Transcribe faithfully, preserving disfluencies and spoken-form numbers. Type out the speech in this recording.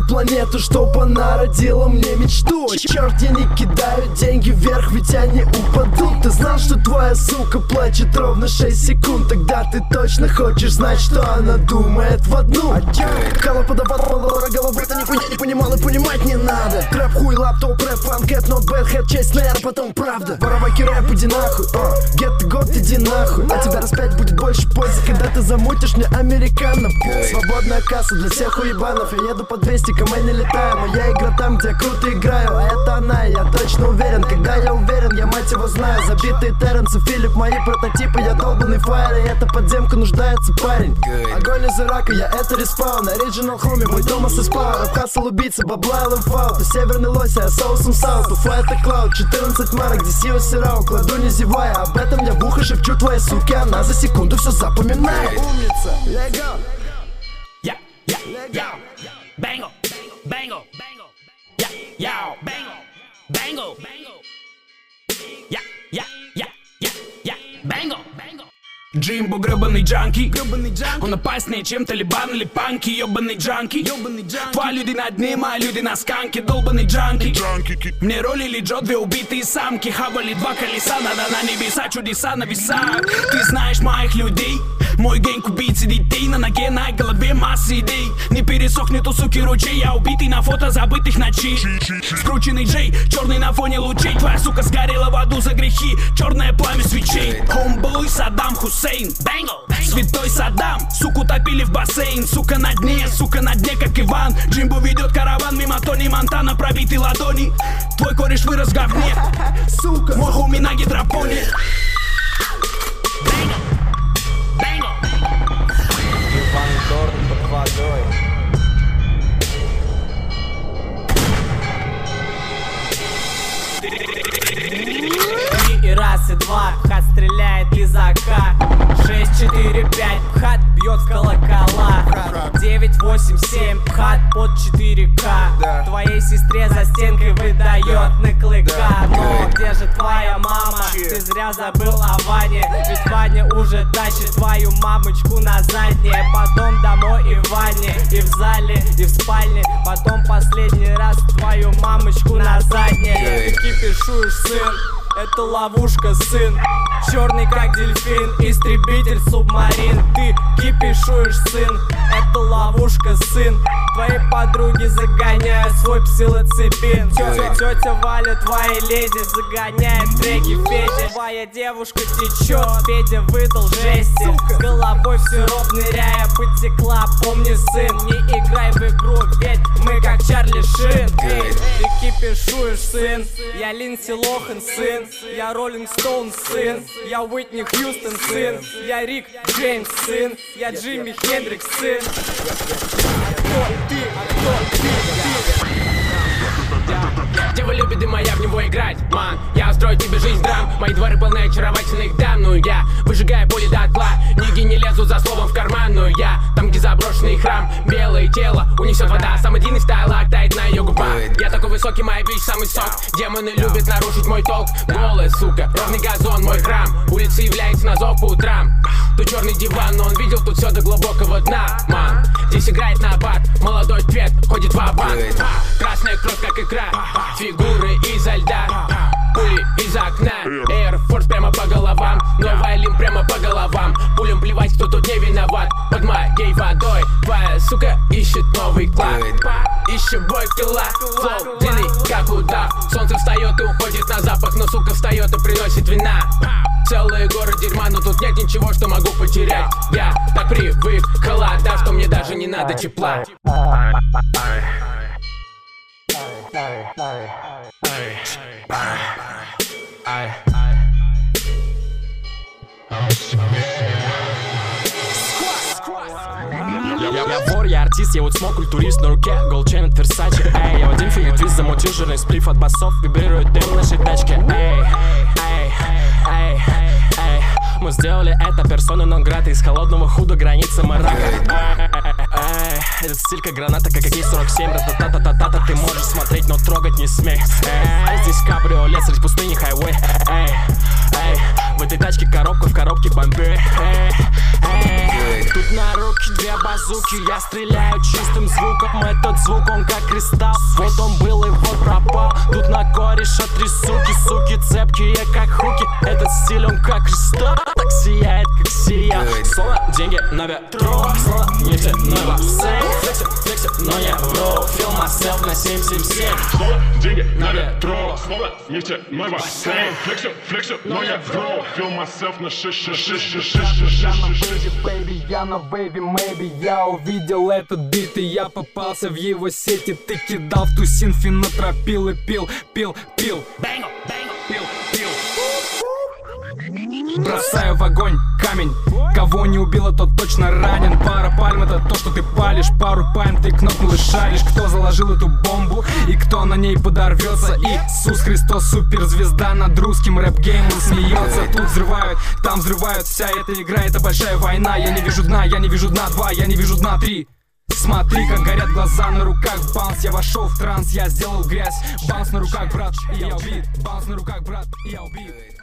планету, чтоб она родила мне мечту. Черт, я не кидаю деньги вверх, ведь они упадут. Ты знал, что твоя сука плачет ровно шесть секунд? Тогда ты точно хочешь знать, что она думает в одну. Кала подавала голову, это нихуя не понимал и понимать не надо. Трэп, хуй, лаптоп, рэп, фан, кэт, нот, бэт, хэт, честь, наверное, потом правда. Вороваки рэп, иди нахуй, гет, ты год, иди нахуй. А тебя раз пять будет больше пользы, когда ты замутишь мне американо. Свободная касса для всех уебанов. Я еду по двести, мы не летаем. Моя игра там, где я круто играю. А это она, я точно уверен. Когда я уверен, я мать его знаю. Забитые Терренс и Филипп, мои прототипы. Я долбанный фаер, и эта подземка нуждается парень. Огонь из Ирака, я это респаун. Оригинал хоми, мой Томас из Пауэр. Хасл убийца, бабла, лэмфаут. Ты северный лось, а я соусом саут. Уфа это клауд, четырнадцать марок, здесь его сирау. Кладу не зевая, об этом я в ухо шепчу твоей суки. Она за секунду все запоминает. Умница, лего. Yeah, yeah, yeah. Bango, bango, bango. Yeah, yeah, bango, bango, bango. Yeah, yeah, yeah, yeah, yeah. Bango, bango. Джимбо гребаный джанки, он опаснее, чем Талибан или панки. Ёбаный джанки, твои люди над ним, а люди на сканке. Долбаный джанки, мне ролили Джо, две убитые самки. Хавали два колеса, надо на небеса, чудеса на весах. Ты знаешь моих людей, мой гэнг убийцы детей. На ноге, на голове масса идей. Не пересохнет у суки ручей, я убитый на фото забытых ночей. Скрученный Джей, черный на фоне лучей. Твоя сука сгорела в аду за грехи, черное пламя свечей. Homeboy Саддам Хусейн, святой Саддам, суку топили в бассейн. Сука на дне, сука на дне, как Иван. Джимбо ведет караван мимо Тони Монтана, пробитый ладони. Твой кореш вырос в говне, сука, мой хуми на гидропоне. Иван Дорн под водой. Три и раз и два, Пхат стреляет из АК. Шесть, четыре, пять, Пхат бьет в колокола. Девять, восемь, семь, Пхат под четыре ка. Твоей сестре за стенкой выдает на клыка. Но где же твоя мама? Ты зря забыл о Ване. Ведь Ваня уже тащит твою мамочку на заднее. Потом домой и в ванне, и в зале, и в спальне. Потом последний раз твою мамочку на заднее. Ты кипишуешь, сын, это ловушка, сын. Черный как дельфин, истребитель субмарин. Ты кипишуешь, сын, это ловушка, сын. Твои подруги загоняют свой псилоцибин. Тетя, тетя Валя, твоей леди загоняет треки Федя. Твоя девушка течет, Федя выдал жести. С головой в сироп ныряя потекла. Помни, сын, не играй в игру, ведь мы как Чарли Шин. Эй, ты кипишуешь, сын, я Линдси Лохан, сын. Я Роллинг Стоун, сын. Я Уитни Хьюстон, сын. Я Рик Джеймс, сын. Я Джимми Хендрикс, сын. Кто ты? А кто ты? Дева любит дыма, я в него играть, ман. Я устрою тебе жизнь драм. Мои дворы полны очаровательных дам. Ну я выжигаю поле дотла. Ниги не лезут за словом в карман. Ну я там, где заброшенный храм. Белое тело унесет вода. Сам один из тайлак тает на ее губах. Я такой высокий, моя бич самый сок. Демоны любят нарушить мой толк. Голая сука, ровный газон, мой храм. Улица является на зов по утрам. Тут черный диван, но он видел тут все до глубокого дна. Ман, здесь играет на бат. Молодой цвет ходит ва-банк. Красная кровь, как икра. Фигуры изо льда, пули из окна. Air Force прямо по головам, новая лим прямо по головам. Пулям плевать, кто тут не виноват. Под моей водой твоя сука ищет новый клад. Ищет бой килла, флоу длинный, как удав. Солнце встает и уходит на запах, но сука встает и приносит вина. Целые горы дерьма, но тут нет ничего, что могу потерять. Я так привык к холодам, что мне даже не надо тепла. Я вор, я артист, я вот смог, культурист на руке, голчейн от Версачи. Эй, я в один фигу твист, замутил жирный сплиф от басов, вибрирует дым в нашей тачке. Эй, эй, эй, эй, мы сделали это, персона нон грата, из холодного худа границы марака. Эй, Этот стиль как граната, как эй сорок семь. Ра-та-та-та-та-та. Ты можешь смотреть, но трогать не смей. Эй, здесь кабриолет средь пустыни, хайвей. Эй, эй, в этой тачке коробка, в коробке бомбей. Эй, эй, тут на руки две базуки. Я стреляю чистым звуком. Этот звук, он как кристалл. Вот он был и вот пропал. Тут на кореша три суки, суки цепкие, как хуки. Этот стиль, он как кристалл. Так сияет, как сиял. Слово, деньги на ветру. Слово, нефтяной бассейн. Флексит, флексит, но не вру. Feel myself на семь семь семь. Слово, деньги на ветру. Слово, нефтяной бассейн. Флексит, флексит, но не вру. Feel myself на шесть шесть шесть шесть шесть шесть. Baby, я на вейве, maybe. Я увидел этот бит, и я попался в его сети. Ты кидал в тусин, фенотропил и пил, пил, пил. Бэнго, бэнго, пил, пил. Бросаю в огонь камень. Кого не убило, тот точно ранен. Пара пальм — это то, что ты палишь. Пару пальм ты кнопнул и шаришь. Кто заложил эту бомбу и кто на ней подорвется? Иисус Христос, суперзвезда над русским рэп-геймом смеется. Тут взрывают, там взрывают. Вся эта игра — это большая война. Я не вижу дна, я не вижу дна два, я не вижу дна три. Смотри, как горят глаза на руках. Баунс, я вошел в транс, я сделал грязь. Баунс на руках, брат, и я убит. Баунс на руках, брат, и я убит.